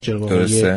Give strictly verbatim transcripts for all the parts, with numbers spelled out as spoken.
درسته.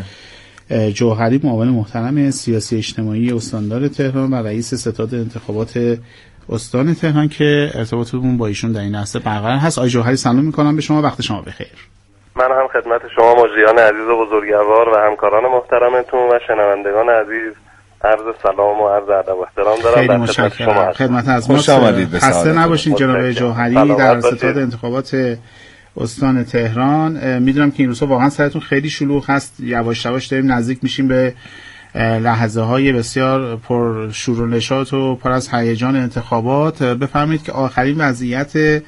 جوهری معاون محترم سیاسی اجتماعی استاندار تهران و رئیس ستاد انتخابات استان تهران که ارتباطمون با ایشون در این لحظه برقرار هست. آقای جوهری سلام میکنم به شما، وقت شما بخیر. من هم خدمت شما مجریان عزیز و بزرگوار و همکاران محترمتون و شنوندگان عزیز عرض سلام و عرض ادب و احترام دارم. خیلی متشکرم. خدمت از ما. خسته نباشین جناب جوهری در ستاد انتخابات استان تهران. میدونم که این روزها واقعا سرتون خیلی شلوغ هست، یواش یواش داریم نزدیک میشیم به لحظه های بسیار پر شور و نشاط و پر از هیجان انتخابات. بفرمایید که آخرین وضعیت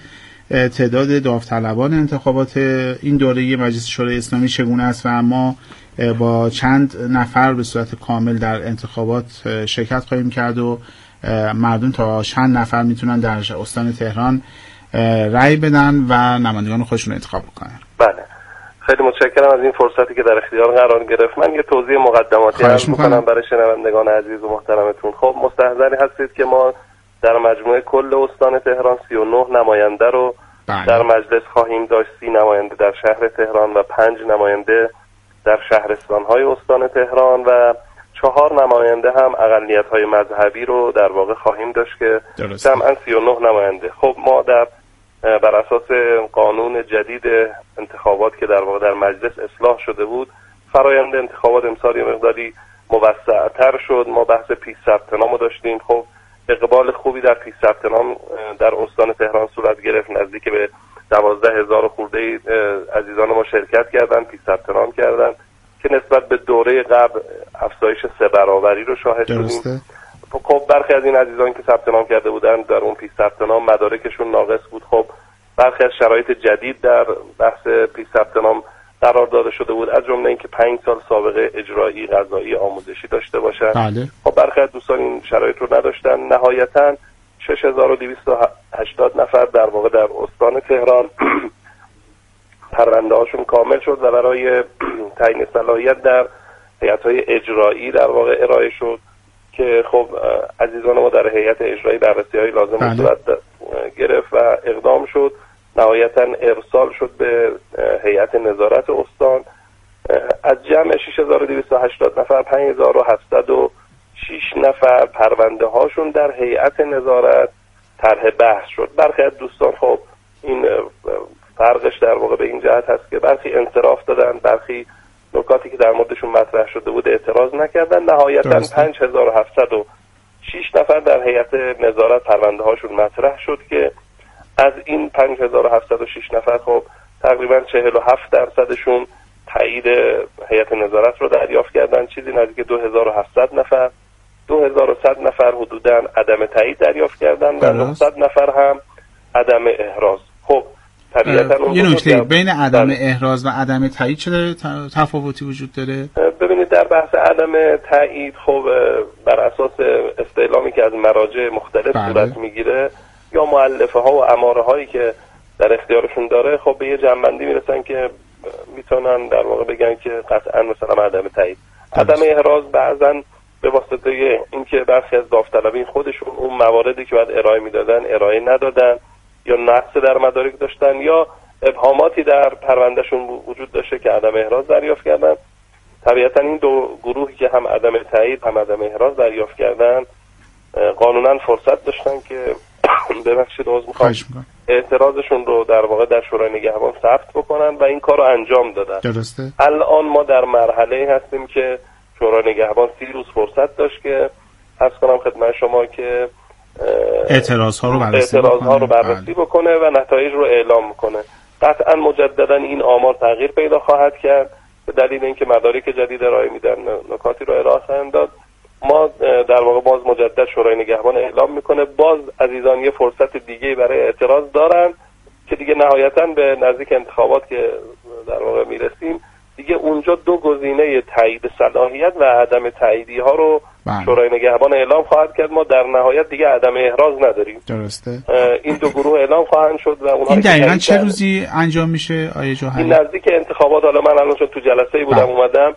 تعداد داوطلبان انتخابات این دوره مجلس شورای اسلامی چگونه است و ما با چند نفر به صورت کامل در انتخابات شرکت خواهیم کرد و مردم تا چند نفر میتونن در استان تهران رأی بدن و نمایندگان خودشون رو انتخاب بکنن. بله، خیلی متشکرم از این فرصتی که در اختیار قرار گرفت. من یه توضیح مقدماتی عرض می‌کنم برای شنوندگان عزیز و محترمتون. خب مستحضری هستید که ما در مجموع کل استان تهران سی و نه نماینده رو بله. در مجلس خواهیم داشت، سی نماینده در شهر تهران و پنج نماینده در شهرستان‌های استان تهران و چهار نماینده هم اقلیت‌های مذهبی رو در واقع خواهیم داشت که جمعاً سی و نه نماینده. خب ما در بر اساس قانون جدید انتخابات که در واقع در مجلس اصلاح شده بود، فرایند انتخابات امسال یه مقداری موسع‌تر شد. ما بحث پیش ثبت نامو داشتیم. خب اقبال خوبی در پیش ثبت نام در استان تهران صورت گرفت. نزدیک به دوازده هزار خورده عزیزان ما شرکت کردن، پیش ثبت نام کردن که نسبت به دوره قبل افزایش سه برابری رو شاهد شدیم. خب برخی از این عزیزان که ثبت نام کرده بودن در اون پیش ثبت نام مدارکشون ناقص بود. خب برخی از شرایط جدید در بحث پیش ثبت نام قرار داده شده بود، از جمله اینکه پنج سال سابقه اجرایی، قضایی، آموزشی داشته باشن. بله. خب برخی از دوستان این شرایط رو نداشتن. نهایتاً شش هزار و دویست و هشتاد نفر در واقع در استان تهران پرونده هاشون کامل شد و برای تعیین صلاحیت در هیئت‌های اجرایی در واقع ارائه شد که خب عزیزان ما در هیئت اجرایی بررسی‌های لازم بله. صورت گرفت و اقدام شد. نهایتاً ارسال شد به هیئت نظارت استان. از جمع شش هزار و دویست و هشتاد نفر پنج هزار و هفتصد و شش نفر پرونده هاشون در هیئت نظارت طرح بحث شد. برخی از دوستان خب این فرقش در واقع به این جهت هست که برخی انصراف دادن، برخی نکاتی که در موردشون مطرح شده بود اعتراض نکردن. نهایتاً پنج هزار و هفتصد و شش نفر در هیئت نظارت پرونده هاشون مطرح شد که از این پنج هزار و هفتصد و شش نفر خب تقریباً چهل و هفت درصدشون تایید هیئت نظارت رو دریافت کردن. چیزی نزدیک دو هزار و هفتصد نفر دو هزار و صد نفر حدوداً عدم تایید دریافت کردن و نهصد نفر هم عدم احراز. خب یه نکته بین عدم احراز و عدم تایید چه تفاوتی وجود داره؟ ببینید در بحث عدم تایید خب بر اساس استعلامی که از مراجع مختلف بله. صورت میگیره یا مؤلفه ها و اماره هایی که در اختیارشون داره خب به یه جنبندی میرسن که میتونن در واقع بگن که قطعا مثلا عدم تایید. عدم احراز بعضا به واسطه اینکه برخی از داوطلبین خودشون اون مواردی که باید ارائه میدادن ارائه ندادن یا نقص در مدارک داشتن یا ابهاماتی در پروندهشون وجود داشته که عدم احراز دریافت کردن. طبیعتا این دو گروهی که هم عدم تایید هم عدم احراز دریافت کردن قانونا فرصت داشتن که ببخشید عذر میخوام اعتراضشون رو در واقع در شورای نگهبان ثبت بکنن و این کار رو انجام دادن. درسته. الان ما در مرحله هستیم که شورای نگهبان سی روز فرصت داشت که عرض کنم خدمت شما که اعتراض ها رو بررسی اعتراض ها رو بررسی بکنه و نتایج رو اعلام کنه. قطعا مجددا این آمار تغییر پیدا خواهد کرد به دلیل اینکه مدارک جدید ارائه میدن، نکاتی رو ارائه خواهند داد. ما در واقع باز مجدد شورای نگهبان اعلام میکنه. باز عزیزان یه فرصت دیگه برای اعتراض دارن که دیگه نهایتا به نزدیک انتخابات که در واقع میرسیم دیگه اونجا دو گزینه تایید صلاحیت و عدم تاییدی ها رو بله. شورای نگهبان اعلام خواهد کرد. ما در نهایت دیگه عدم احراز نداریم. درسته. این دو گروه اعلام خواهند شد و اونها این دقیقاً چه روزی انجام میشه آیه جوهری؟ این نزدیک انتخابات. حالا من الان چون تو جلسه‌ای بودم بله. اومدم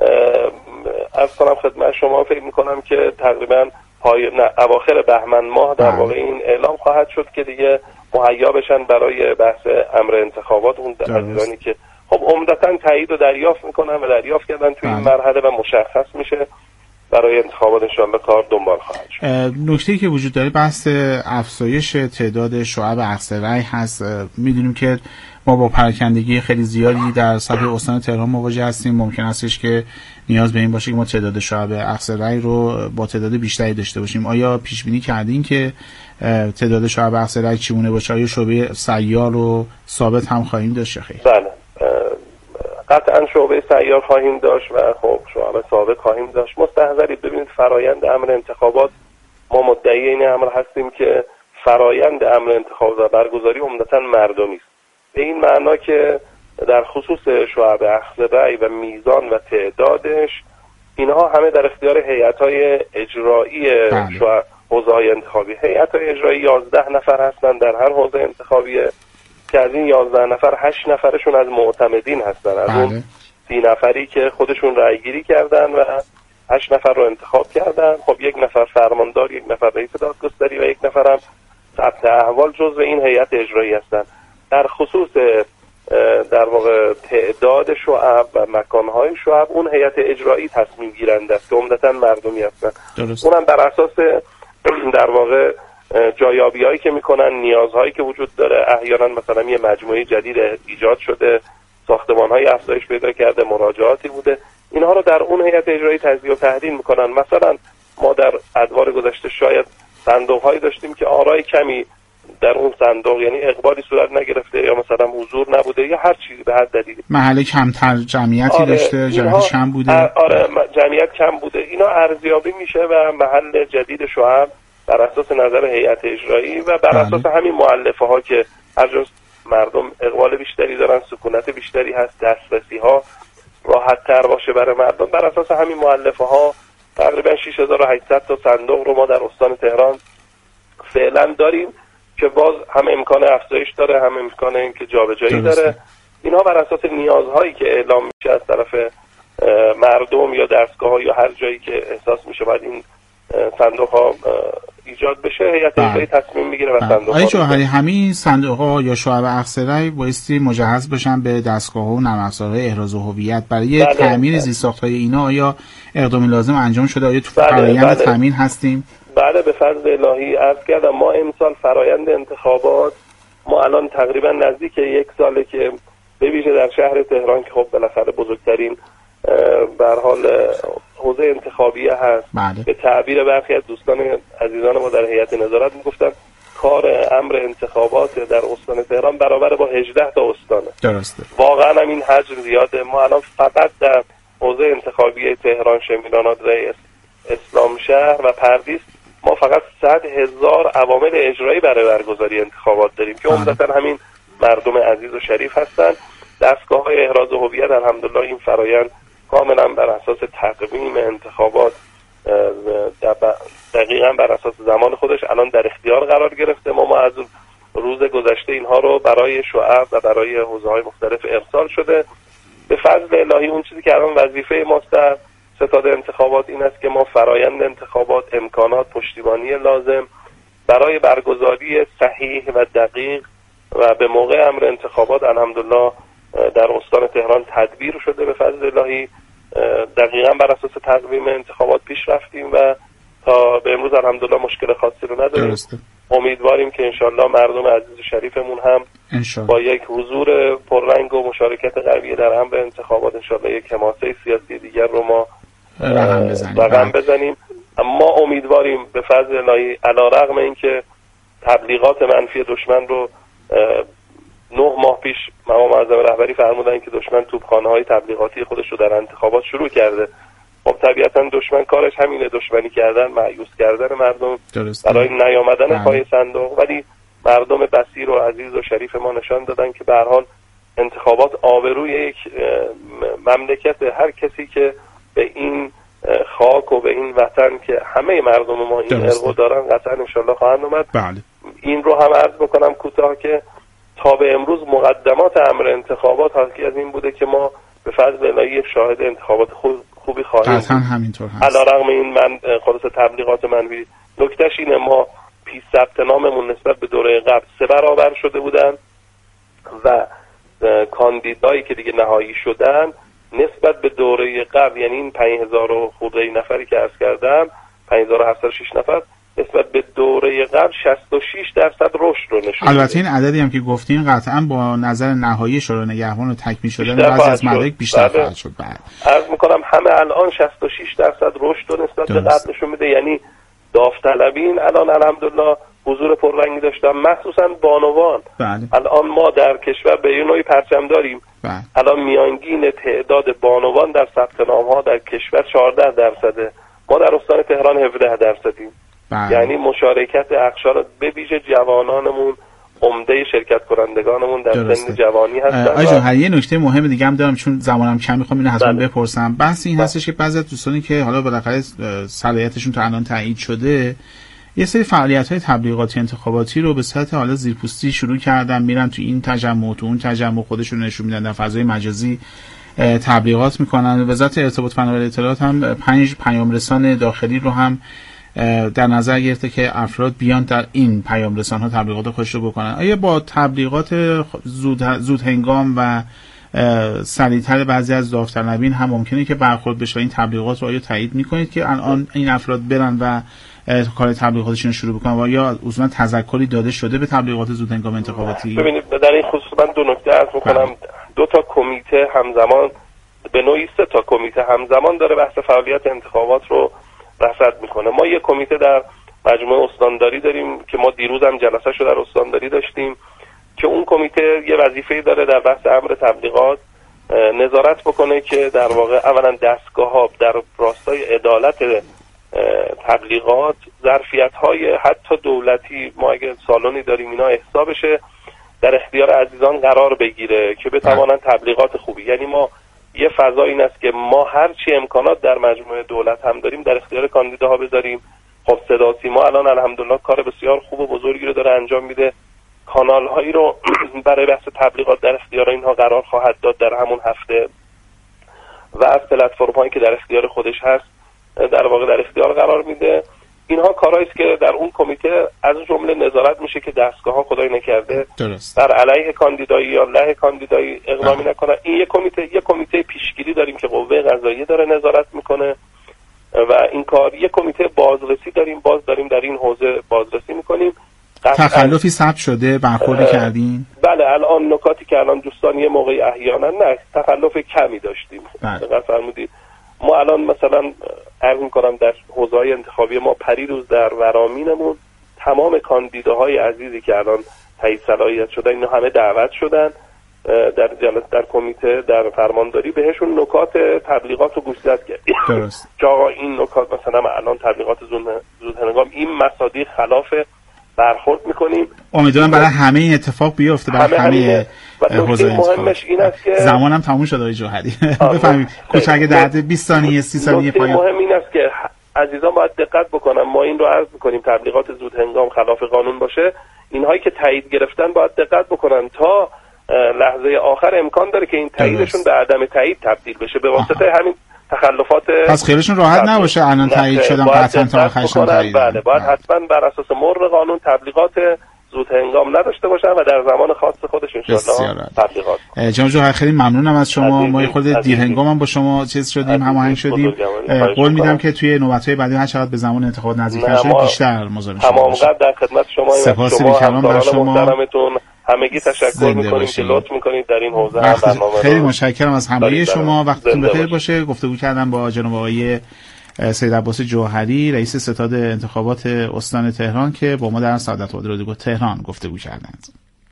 عرض کنم خدمت شما فکر میکنم که تقریباً پای نه اواخر بهمن ماه در واقع این اعلام خواهد شد که دیگه مهیا بشن برای بحث امر انتخابات اون عزیزانی که خب عمدتاً تایید و دریافت میکنن و دریافت کردن توی این مرحله و مشخص میشه برای انتخابات انشاءالله کار دنبال خواهد شد. نکته‌ای که وجود داره بحث افزایش تعداد شعب اخذ رأی هست. میدونیم که ما با پراکندگی خیلی زیادی در سطح استان تهران مواجه هستیم. ممکن استش که نیاز به این باشه که ما تعداد شعب اخذ رأی رو با تعداد بیشتری داشته باشیم. آیا پیش بینی کردین که تعداد شعب اخذ رأی چگونه باشه؟ آیا شعبه سیار رو ثابت هم خواهیم داشت یا خیر؟ بله قطعا شعبه سیار خواهیم داشت و خب شعب ثابت خواهیم داشت. مستحضرید ببینید فرایند امر انتخابات، ما مدعی این امر هستیم که فرایند امر انتخابات و برگزاری عمدتاً مردمی است. به این معنا که در خصوص شعب اخذ رأی و میزان و تعدادش اینها همه در اختیار هیئت‌های اجرایی شعب حوزه‌های انتخابی. هیئت‌های اجرایی یازده نفر هستند در هر حوزه انتخابی که از این یازده نفر هشت نفرشون از معتمدین هستن، از بله. اون سی نفری که خودشون رأی گیری کردن و هشت نفر رو انتخاب کردن. خب یک نفر فرماندار، یک نفر رئیس دادگستری و یک نفر هم ثبت احوال جزو این هیئت اجرایی هستن. در خصوص در واقع تعداد شعب و مکانهای شعب اون هیئت اجرایی تصمیم گیرنده است که عمدتاً مردمی هستن. اونم بر اساس در واقع جایابی هایی که میکنن، نیازهایی که وجود داره، احیانا مثلا یه مجموعه جدید ایجاد شده، ساختمان های افزایش پیدا کرده، مراجعاتی بوده، اینها رو در اون هیئت اجرایی تجزیه و تحلیل میکنن. مثلا ما در ادوار گذشته شاید صندوق هایی داشتیم که آرای کمی در اون صندوق، یعنی اقبالی صورت نگرفته یا مثلا حضور نبوده یا هر چیزی به هر دلیلی، محل کمتر جمعیتی آره داشته، جمعیت کم بوده. آره جمعیت کم بوده. اینا ارزیابی میشه و محل جدید شعب بر اساس نظر هیئت اجرایی و بر اساس همین مؤلفه ها که هر جز مردم اقبال بیشتری دارن، سکونت بیشتری هست، دسترسی ها راحت تر باشه برای مردم، بر اساس همین مؤلفه ها تقریبا شش هزار و هشتصد تا صندوق رو ما در استان تهران فعلا داریم که باز هم امکان افزایش داره، هم امکان اینکه جابجایی داره. اینها بر اساس نیازهایی که اعلام میشه از طرف مردم یا دستگاه‌ها یا هر جایی که احساس میشه باید این صندوق ها ایجاد بشه، هیئت اجرایی تصمیم میگیره و صندوق ها جوهری همین صندوق ها یا شعب اخذ رأی بایستی مجهز بشن به دستگاه ها و نرم افزارهای احراز هویت برای بله. تامین زیرساخت‌های اینا. آیا اقدامی لازم انجام شده؟ آیا تو فرآیند بله. تامین هستیم؟ بله به فضل الهی عرض کردم ما امسال فرآیند انتخابات، ما الان تقریبا نزدیک یک ساله که به ویژه در شهر تهران که خب بالاخره بزرگترین به هر حال حوزه انتخابیه هست، بله. به تعبیر برخی از دوستان عزیزان ما در هیئت نظارت میگفتن کار امر انتخابات در استان تهران برابر با هجده تا استانه. درسته. واقعا هم این حجم زیاده. ما الان فقط در حوزه انتخابی تهران، شمیران، رئیس، اسلام شهر و پردیس ما فقط صد هزار عوامل اجرایی برای برگزاری انتخابات داریم که عمدتاً همین مردم عزیز و شریف هستند. دستگاه‌های احراز هویت الحمدلله این فرآیند کاملا بر اساس تقویم انتخابات دقیقاً بر اساس زمان خودش الان در اختیار قرار گرفته. ما ما از روز گذشته اینها رو برای شعب و برای حوزه‌های مختلف ارسال شده. به فضل الهی اون چیزی که الان وظیفه ماست در ستاد انتخابات این است که ما فرایند انتخابات، امکانات، پشتیبانی لازم برای برگزاری صحیح و دقیق و به موقع امر انتخابات الحمدلله در استان تهران تدبیر شده. به فضل الهی دقیقاً بر اساس تقویم انتخابات پیش رفتیم و تا به امروز الحمدلله مشکل خاصی رو نداریم. درسته. امیدواریم که انشالله مردم عزیز و شریفمون هم انشالله. با یک حضور پررنگ و مشارکت قوی در امر انتخابات انشالله یک حماسه سیاسی دیگر رو ما رقم بزنیم. رقم بزنیم. اما امیدواریم به فضل الهی علیرغم اینکه تبلیغات منفی دشمن رو نه ماه پیش مقام معظم رهبری فرمودن که دشمن توپخانه‌های تبلیغاتی خودش رو در انتخابات شروع کرده. خب طبیعتا دشمن کارش همینه، دشمنی کردن، مایوس کردن مردم درسته. برای نیامدن پای صندوق. ولی مردم بصیر و عزیز و شریف ما نشان دادن که به هر حال انتخابات آبروی یک مملکت، هر کسی که به این خاک و به این وطن که همه مردم ما این ارقو دارن قطعا انشالله خواهند اومد. بله. این رو هم عرض بکنم کوتاه که تا به امروز مقدمات امر انتخابات حاکی از این بوده که ما به فضل الهی شاهد انتخابات خوبی خواهیم قطعا همینطور هست. علیرغم این من خلاص تبلیغات منفی، نکتهش اینه ما پیش ثبت ناممون نسبت به دوره قبل سه برابر شده بودن و کاندیدایی که دیگه نهایی شدن نسبت به دوره قبل، یعنی این پنج هزار و خورده نفری که عرض کردم، پنج هزار و هفتصد و شش نفر، نسبت به دوره قبل شصت و شش درصد رشد رو نشون میده. البته این عددی هم که گفتین قطعا با نظر نهایی شورای نگهبان و تکمیل شدن بعضی از مدارک بیشتر خواهد شد. عرض میکنم همه الان شصت و شش درصد رشد رو نسبت به قبل نشون میده، یعنی داوطلبین الان الحمدلله حضور پررنگی داشتن، مخصوصا بانوان. بله. الان ما در کشور به یه نوعی پرچم داریم. بله. الان میانگین تعداد بانوان در ثبت نام ها در کشور چهارده درصده، ما در استان تهران هفده درصدیم. بله. یعنی مشارکت اقشار به ویژه جوانانمون، عمده شرکت کنندگانمون در درسته. سن جوانی هستن. آقای جوهری یه نکته مهم دیگه هم دارم چون زمانم کم، میخوام اینو حتما بله. بپرسم. بحث این بله. هستش که بعضی از دوستانی که حالا بالاخره صلاحیتشون تا الان تایید شده یه سری فعالیت‌های تبلیغاتی انتخاباتی رو به صورت حالا زیرپوستی شروع کردن، میرن تو این تجمع تو اون تجمع خودشون نشون میدن، در فضای مجازی تبلیغات میکنن. وزارت ارتباط فناوری اطلاعات هم پنج پیام رسان داخلی رو هم در نظر گرفته که افراد بیان در این پیام رسان‌ها تبلیغات خودش رو بکنن. آیا با تبلیغات زود زود هنگام و سریعتر بعضی از داوطلبین هم ممکنه که برخورد بشه؟ این تبلیغات رو آیا تایید میکنید که الان این افراد برن و کار تبلیغاتشون رو شروع بکنن و یا اصولا تذکری داده شده به تبلیغات زود هنگام انتخاباتی؟ ببینید در این خصوص من دو نکته عرض میکنم. دو تا کمیته همزمان، به نوعی سه تا کمیته همزمان داره بحث فعالیت انتخابات رو رصد میکنه. ما یه کمیته در مجموعه استانداری داریم که ما دیروز هم جلسه شو در استانداری داشتیم که اون کمیته یه وظیفه‌ای داره در بحث امر تبلیغات نظارت بکنه که در واقع اولا دستگاه‌ها در راستای عدالت تبلیغات ظرفیت‌های حتی دولتی، ما اگه سالونی داریم اینا احسا بشه، در اختیار عزیزان قرار بگیره که بتوانن تبلیغات خوبی، یعنی ما یه فضا این است که ما هر چی امکانات در مجموعه دولت هم داریم در اختیار کاندیداها بذاریم. خب صدا سیما الان الحمدلله کار بسیار خوب و بزرگی رو داره انجام میده، کانال هایی رو برای بحث تبلیغات در اختیار اینها قرار خواهد داد در همون هفته و از پلتفرم هایی که در اختیار خودش هست در واقع در اختیار قرار میده. اینها کارهایی است که در اون کمیته از جمله نظارت میشه که دستگاه ها خدای نکرده درست. در علیه کاندیدایی یا علیه کاندیدایی اقدامی نکنن. این یک کمیته یک کمیته پیشگیری داریم که قوه قضاییه داره نظارت میکنه و این کار. یک کمیته بازرسی داریم، باز داریم در این حوزه بازرسی میکنیم. تخلفی ثبت شده برخوردی کردین؟ بله، الان نکاتی که الان دوستان یه موقعی احیانا نه تخلف کمی داشتیم. دقیق فرمودید. ما الان مثلا عرض می‌کنم در حوزه‌های انتخابی ما پریروز در ورامینمون تمام کاندیداهای عزیزی که الان تایید صلاحیت شدن اینا همه دعوت شدن در جلسه در کمیته در فرمانداری، بهشون نکات تبلیغات رو گوشزد کردیم. درست. که آقا این نکات مثلا الان تبلیغات زود هنگام این مصادیق خلاف برخورد میکنیم. امیدوارم برای همه این اتفاق بیفته، برای همه حوزه مهمش این است که زمانم تموم شد آقای جوهری. بفهمید کوچک در بیست ثانیه سی ثانیه پایان. مهم این است که عزیزان باید دقت بکنن. ما این رو عرض میکنیم تبلیغات زود هنگام خلاف قانون باشه، اینهایی که تایید گرفتن باید دقت بکنن تا لحظه آخر امکان داره که این تاییدشون به عدم تایید تبدیل بشه به واسطه همین تخلفات. پس خیالشون راحت نباشه الان تایید شدن قطعا تا آخرش تایید. بله، باید حتما بر اساس مر قانون تبلیغات زود هنگام نداشته باشن و در زمان خاص خودش ان شاءالله تبلیغات. جناب جوهری خیلی ممنونم از شما. ما خود دیر هنگام هم با شما چیز شدیم، هماهنگ شدیم. قول میدم که توی نوبت‌های بعدی هر چقدر به زمان انتخابات نزدیک‌تر شد بیشتر مزاحم شما تمام قدر در خدمت شما. سپاس بی‌کران بر شما. همگی تشکر می‌کنیم که لطف می‌کنید در این حوزه هم برنامه. خیلی متشکرم از همراهی شما. وقتتون بخیر باشه. گفتگو کردم با جناب آقای سید عباس جوهری، رئیس ستاد انتخابات استان تهران که با ما در سعادت آباد رادیو تهران گفتگو کردند.